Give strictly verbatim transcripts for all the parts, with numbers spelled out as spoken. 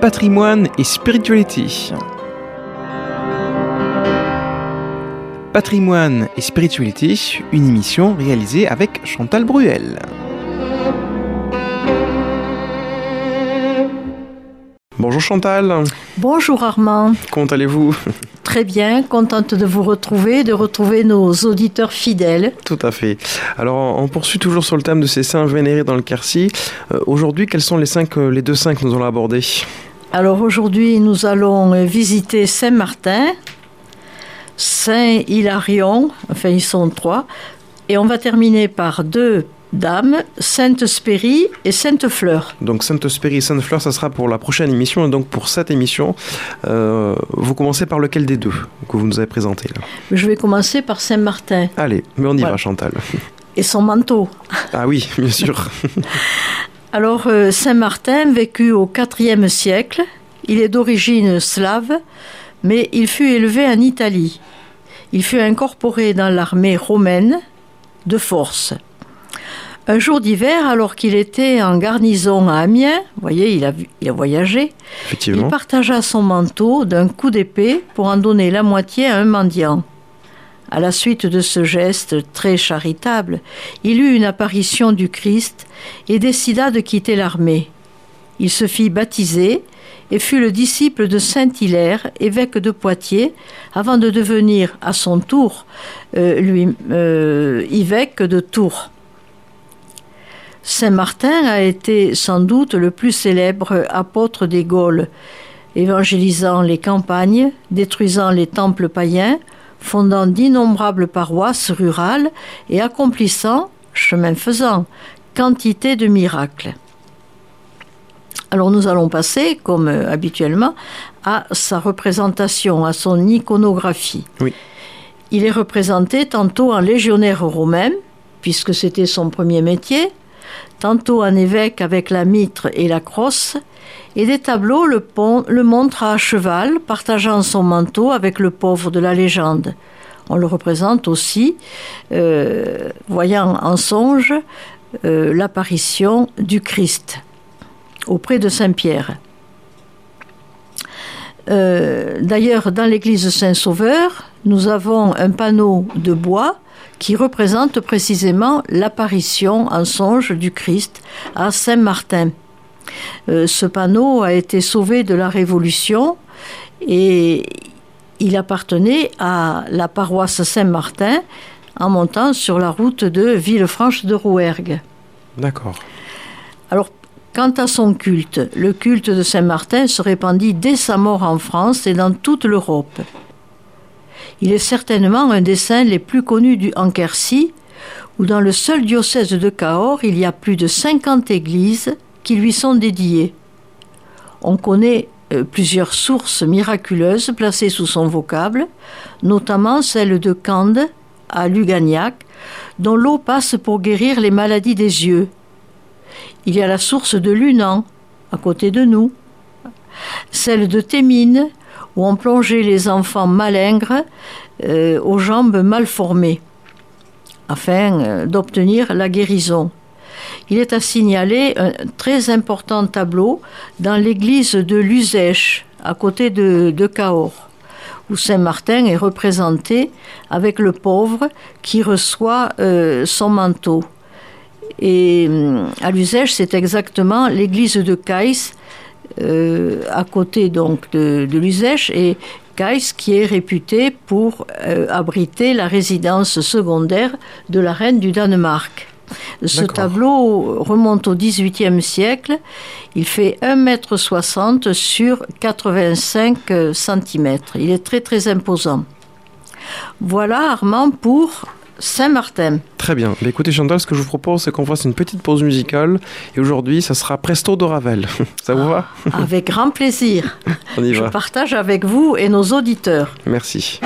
Patrimoine et spiritualité. Patrimoine et spiritualité, une émission réalisée avec Chantal Bruel. Bonjour Chantal. Bonjour Armand. Comment allez-vous ? Très bien, contente de vous retrouver, de retrouver nos auditeurs fidèles. Tout à fait. Alors, on poursuit toujours sur le thème de ces saints vénérés dans le Quercy. Euh, aujourd'hui, quels sont les, cinq, les deux saints que nous allons aborder ? Alors aujourd'hui, nous allons visiter Saint-Martin, Saint-Hilarion, enfin ils sont trois, et on va terminer par deux dames, Sainte-Spérie et Sainte-Fleur. Donc Sainte-Spérie et Sainte-Fleur, ça sera pour la prochaine émission. Et donc pour cette émission, euh, vous commencez par lequel des deux que vous nous avez présenté là ? Je vais commencer par Saint-Martin. Allez, mais on y voilà. va Chantal. Et son manteau. Ah oui, bien sûr. Alors euh, Saint-Martin vécut au quatrième siècle. Il est d'origine slave, mais il fut élevé en Italie. Il fut incorporé dans l'armée romaine de force. Un jour d'hiver, alors qu'il était en garnison à Amiens, vous voyez, il a, il a voyagé, il partagea son manteau d'un coup d'épée pour en donner la moitié à un mendiant. À la suite de ce geste très charitable, il eut une apparition du Christ et décida de quitter l'armée. Il se fit baptiser et fut le disciple de saint Hilaire, évêque de Poitiers, avant de devenir à son tour euh, lui, euh, évêque de Tours. Saint Martin a été sans doute le plus célèbre apôtre des Gaules, évangélisant les campagnes, détruisant les temples païens, fondant d'innombrables paroisses rurales et accomplissant, chemin faisant, quantité de miracles. Alors nous allons passer, comme habituellement, à sa représentation, à son iconographie. Oui. Il est représenté tantôt en légionnaire romain, puisque c'était son premier métier, tantôt en évêque avec la mitre et la crosse, et des tableaux le, pont, le montrent à cheval, partageant son manteau avec le pauvre de la légende. On le représente aussi, euh, voyant en songe euh, l'apparition du Christ auprès de Saint-Pierre. Euh, d'ailleurs, dans l'église Saint-Sauveur, nous avons un panneau de bois qui représente précisément l'apparition en songe du Christ à Saint-Martin. Euh, ce panneau a été sauvé de la Révolution et il appartenait à la paroisse Saint-Martin en montant sur la route de Villefranche de Rouergue. D'accord. Alors, quant à son culte, le culte de Saint-Martin se répandit dès sa mort en France et dans toute l'Europe. Il est certainement un des saints les plus connus du en Quercy, où dans le seul diocèse de Cahors, il y a plus de cinquante églises qui lui sont dédiées. On connaît euh, plusieurs sources miraculeuses placées sous son vocable, notamment celle de Cande, à Lugagnac, dont l'eau passe pour guérir les maladies des yeux. Il y a la source de Lunan, à côté de nous, celle de Thémines, où on plongeait les enfants malingres euh, aux jambes mal formées, afin euh, d'obtenir la guérison. Il est à signaler un très important tableau dans l'église de Luzèche, à côté de, de Cahors, où Saint-Martin est représenté avec le pauvre qui reçoit euh, son manteau. Et à Luzèche, c'est exactement l'église de Caïs, euh, à côté donc de, de Luzèche, et Caïs qui est réputé pour euh, abriter la résidence secondaire de la reine du Danemark. Ce D'accord. tableau remonte au dix-huitième siècle. Il fait un mètre soixante sur quatre-vingt-cinq centimètres. Il est très très imposant. Voilà Armand pour Saint-Martin. Très bien. Mais écoutez Chantal, ce que je vous propose, c'est qu'on fasse une petite pause musicale. Et aujourd'hui, ça sera Presto de Ravel. Ça vous va ? Avec grand plaisir. On y va. Je partage avec vous et nos auditeurs. Merci.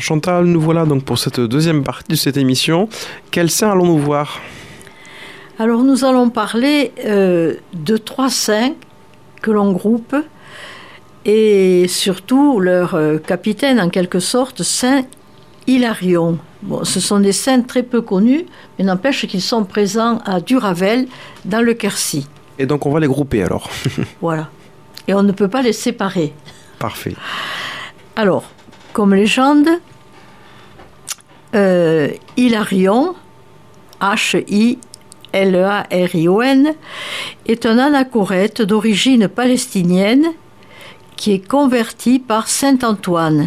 Chantal, nous voilà donc pour cette deuxième partie de cette émission. Quels saints allons-nous voir ? Alors nous allons parler euh, de trois saints que l'on groupe et surtout leur euh, capitaine en quelque sorte, Saint Hilarion. Bon, ce sont des saints très peu connus, mais n'empêche qu'ils sont présents à Duravel dans le Quercy. Et donc on va les grouper alors. Voilà. Et on ne peut pas les séparer. Parfait. Alors, comme légende, euh, Hilarion, H I L A R I O N, est un anachorète d'origine palestinienne qui est converti par saint Antoine.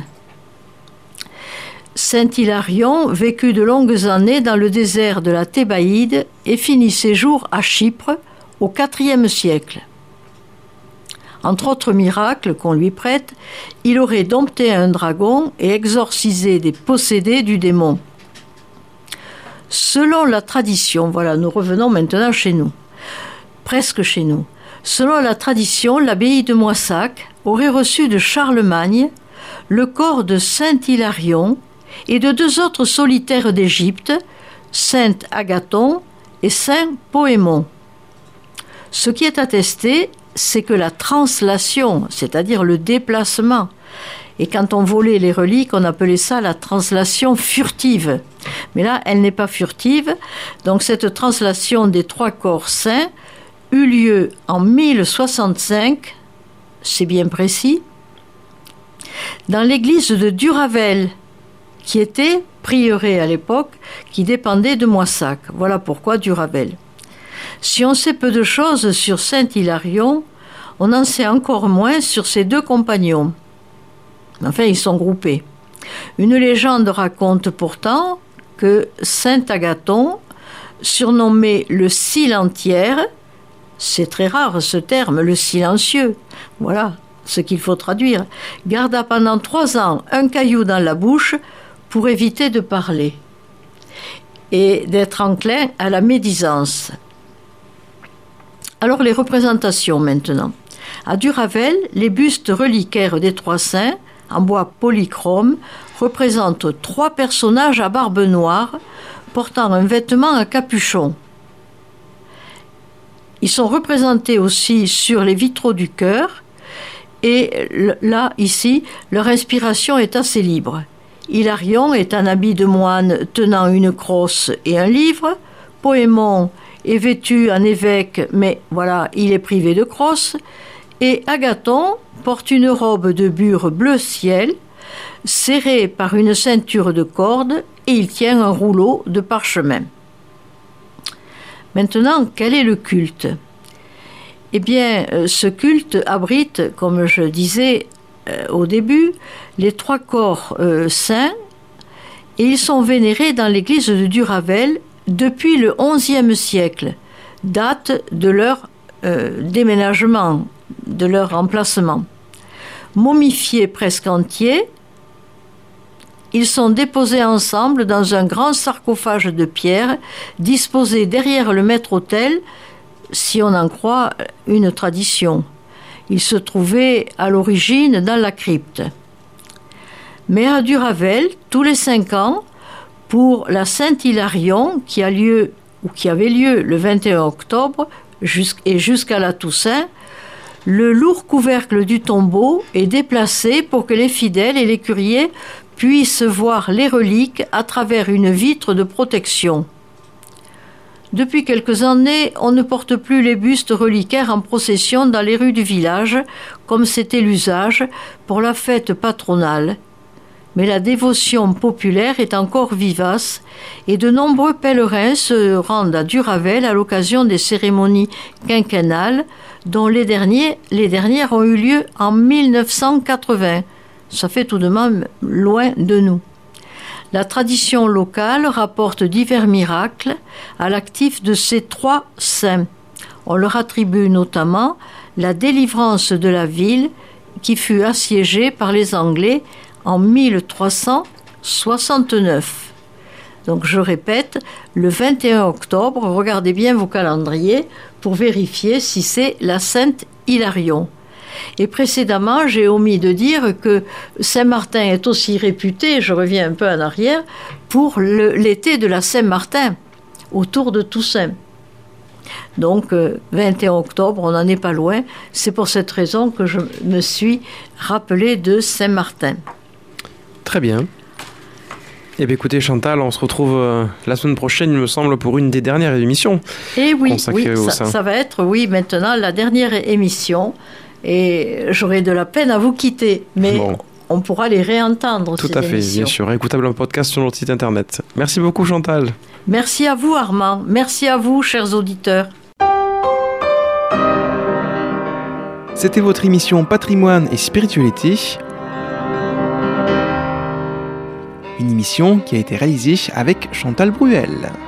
Saint Hilarion vécut de longues années dans le désert de la Thébaïde et finit ses jours à Chypre au quatrième siècle. Entre autres miracles qu'on lui prête, il aurait dompté un dragon et exorcisé des possédés du démon. Selon la tradition, voilà, nous revenons maintenant chez nous, presque chez nous. Selon la tradition, l'abbaye de Moissac aurait reçu de Charlemagne le corps de saint Hilarion et de deux autres solitaires d'Égypte, saint Agathon et saint Poémon. Ce qui est attesté, c'est que la translation, c'est-à-dire le déplacement, et quand on volait les reliques, on appelait ça la translation furtive. Mais là, elle n'est pas furtive. Donc cette translation des trois corps saints eut lieu en mille soixante-cinq, c'est bien précis, dans l'église de Duravel, qui était prieuré à l'époque, qui dépendait de Moissac. Voilà pourquoi Duravel. Si on sait peu de choses sur saint Hilarion, on en sait encore moins sur ses deux compagnons. Enfin, ils sont groupés. Une légende raconte pourtant que saint Agathon, surnommé le silentiaire, c'est très rare ce terme, le silencieux, voilà ce qu'il faut traduire, garda pendant trois ans un caillou dans la bouche pour éviter de parler et d'être enclin à la médisance. Alors les représentations maintenant. À Duravel, les bustes reliquaires des trois saints, en bois polychrome, représentent trois personnages à barbe noire, portant un vêtement à capuchon. Ils sont représentés aussi sur les vitraux du chœur, et là, ici, leur inspiration est assez libre. Hilarion est en habit de moine tenant une crosse et un livre. Poémon est vêtu en évêque, mais voilà, il est privé de crosse. Et Agathon porte une robe de bure bleu ciel, serrée par une ceinture de corde, et il tient un rouleau de parchemin. Maintenant, quel est le culte ? Eh bien, ce culte abrite, comme je disais euh, au début, les trois corps euh, saints, et ils sont vénérés dans l'église de Duravel depuis le onzième siècle, date de leur euh, déménagement, de leur emplacement. Momifiés presque entiers, ils sont déposés ensemble dans un grand sarcophage de pierre disposé derrière le maître-autel, si on en croit une tradition. Ils se trouvaient à l'origine dans la crypte. Mais à Duravel, tous les cinq ans, pour la Saint-Hilarion, qui a lieu ou qui avait lieu le vingt et un octobre et jusqu'à la Toussaint, le lourd couvercle du tombeau est déplacé pour que les fidèles et les curieux puissent voir les reliques à travers une vitre de protection. Depuis quelques années, on ne porte plus les bustes reliquaires en procession dans les rues du village, comme c'était l'usage pour la fête patronale. Mais la dévotion populaire est encore vivace et de nombreux pèlerins se rendent à Duravel à l'occasion des cérémonies quinquennales, dont les, derniers, les dernières ont eu lieu en mille neuf cent quatre-vingts. Ça fait tout de même loin de nous. La tradition locale rapporte divers miracles à l'actif de ces trois saints. On leur attribue notamment la délivrance de la ville qui fut assiégée par les Anglais en mille trois cent soixante-neuf. Donc je répète, le vingt et un octobre, regardez bien vos calendriers pour vérifier si c'est la Sainte Hilarion. Et précédemment, j'ai omis de dire que Saint-Martin est aussi réputé, je reviens un peu en arrière, pour le, l'été de la Saint-Martin, autour de Toussaint. Donc, euh, vingt et un octobre, on n'en est pas loin. C'est pour cette raison que je me suis rappelé de Saint-Martin. Très bien. Eh bien, écoutez, Chantal, on se retrouve euh, la semaine prochaine, il me semble, pour une des dernières émissions. Et oui, oui au ça, ça va être, oui, maintenant, la dernière émission. Et j'aurai de la peine à vous quitter. Mais bon. On pourra les réentendre, Tout ces à fait, émissions. bien sûr. Écoutable en podcast sur notre site internet. Merci beaucoup, Chantal. Merci à vous, Armand. Merci à vous, chers auditeurs. C'était votre émission Patrimoine et Spiritualité. Une émission qui a été réalisée avec Chantal Bruel.